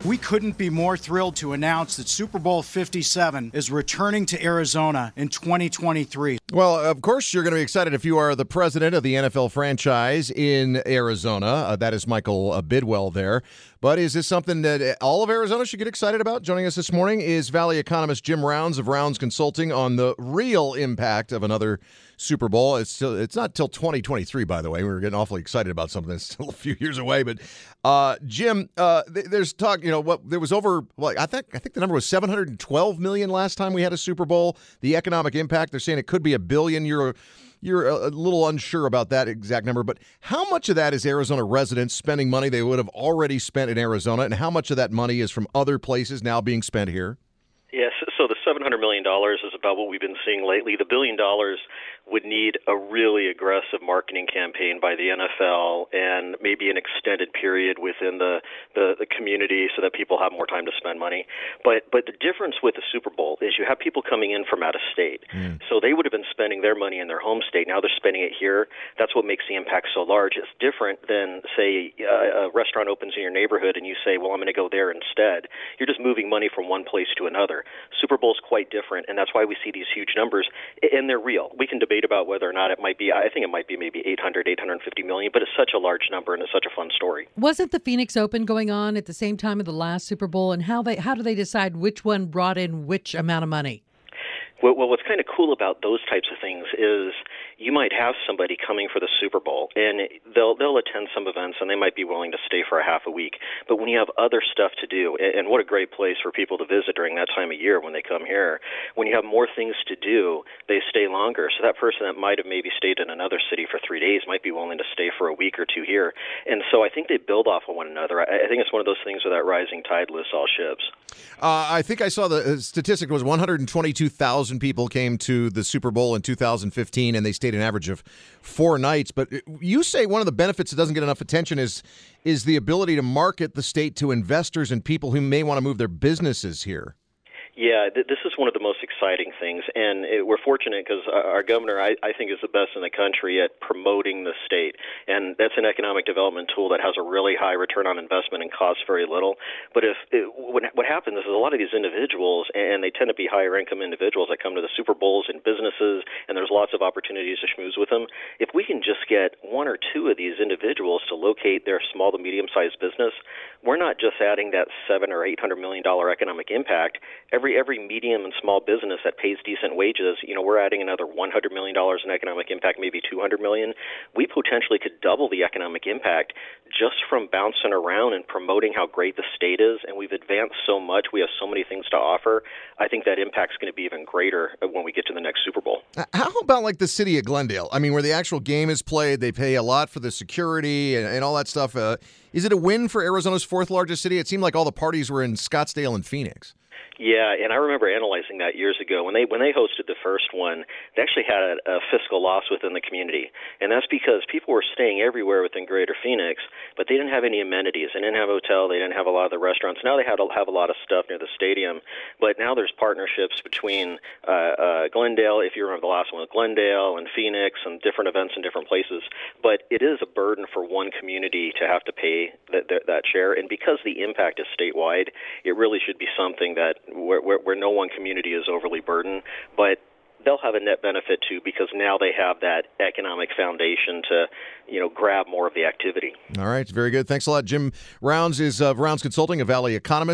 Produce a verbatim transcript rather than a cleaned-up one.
We couldn't be more thrilled to announce that Super Bowl fifty-seven is returning to Arizona in twenty twenty-three. Well, of course, you're going to be excited if you are the president of the N F L franchise in Arizona. Uh, that is Michael uh, Bidwell there. But is this something that all of Arizona should get excited about? Joining us this morning is Valley economist Jim Rounds of Rounds Consulting on the real impact of another Super Bowl. It's still, it's not till twenty twenty-three, by the way. We were getting awfully excited about something that's still a few years away. But uh, Jim, uh, th- there's talk. You know, what there was over. Well, I think I think the number was seven hundred twelve million last time we had a Super Bowl. The economic impact, they're saying it could be a billion. You're you're a little unsure about that exact number, but how much of that is Arizona residents spending money they would have already spent in Arizona, and how much of that money is from other places now being spent here? Yes, so the seven hundred million dollars is about what we've been seeing lately. The billion dollars would need a really aggressive marketing campaign by the N F L and maybe an extended period within the, the, the community so that people have more time to spend money. But but the difference with the Super Bowl is you have people coming in from out of state. Mm. So they would have been spending their money in their home state. Now they're spending it here. That's what makes the impact so large. It's different than, say, a, a restaurant opens in your neighborhood and you say, well, I'm going to go there instead. You're just moving money from one place to another. Super Bowl is quite different, and that's why we see these huge numbers, and they're real. We can debate about whether or not it might be, I think it might be maybe eight hundred, eight hundred fifty million, but it's such a large number and it's such a fun story. Wasn't the Phoenix Open going on at the same time of the last Super Bowl, and how they how do they decide which one brought in which amount of money? Well, well, what's kind of cool about those types of things is you might have somebody coming for the Super Bowl, and they'll they'll attend some events, and they might be willing to stay for a half a week. But when you have other stuff to do, and what a great place for people to visit during that time of year when they come here, when you have more things to do, they stay longer. So that person that might have maybe stayed in another city for three days might be willing to stay for a week or two here. And so I think they build off of one another. I, I think it's one of those things where that rising tide lifts all ships. Uh, I think I saw the statistic was one hundred twenty-two thousand people came to the Super Bowl in two thousand fifteen, and they stayed an average of four nights. But you say one of the benefits that doesn't get enough attention is is the ability to market the state to investors and people who may want to move their businesses here. Yeah, th- this is one of the most exciting things, and it, we're fortunate because our governor, I, I think, is the best in the country at promoting the state, and that's an economic development tool that has a really high return on investment and costs very little. But if it, what, what happens is a lot of these individuals, and they tend to be higher-income individuals that come to the Super Bowls and businesses, and there's lots of opportunities to schmooze with them. If we can just get one or two of these individuals to locate their small to medium-sized business, we're not just adding that seven or eight hundred million dollar economic impact. Every Every medium and small business that pays decent wages, you know, we're adding another one hundred million dollars in economic impact, maybe two hundred million dollars. We potentially could double the economic impact just from bouncing around and promoting how great the state is. And we've advanced so much. We have so many things to offer. I think that impact's going to be even greater when we get to the next Super Bowl. How about like the city of Glendale? I mean, where the actual game is played, they pay a lot for the security and, and all that stuff. Uh, is it a win for Arizona's fourth largest city? It seemed like all the parties were in Scottsdale and Phoenix. Yeah, and I remember analyzing that years ago. When they when they hosted the first one, they actually had a, a fiscal loss within the community. And that's because people were staying everywhere within Greater Phoenix, but they didn't have any amenities. They didn't have a hotel. They didn't have a lot of the restaurants. Now they had a, have a lot of stuff near the stadium. But now there's partnerships between uh, uh, Glendale, if you remember the last one with Glendale, and Phoenix, and different events in different places. But it is a burden for one community to have to pay that, that, that share. And because the impact is statewide, it really should be something that Where, where, where no one community is overly burdened, but they'll have a net benefit too because now they have that economic foundation to, you know, grab more of the activity. All right, very good. Thanks a lot. Jim Rounds is of Rounds Consulting, a Valley economist.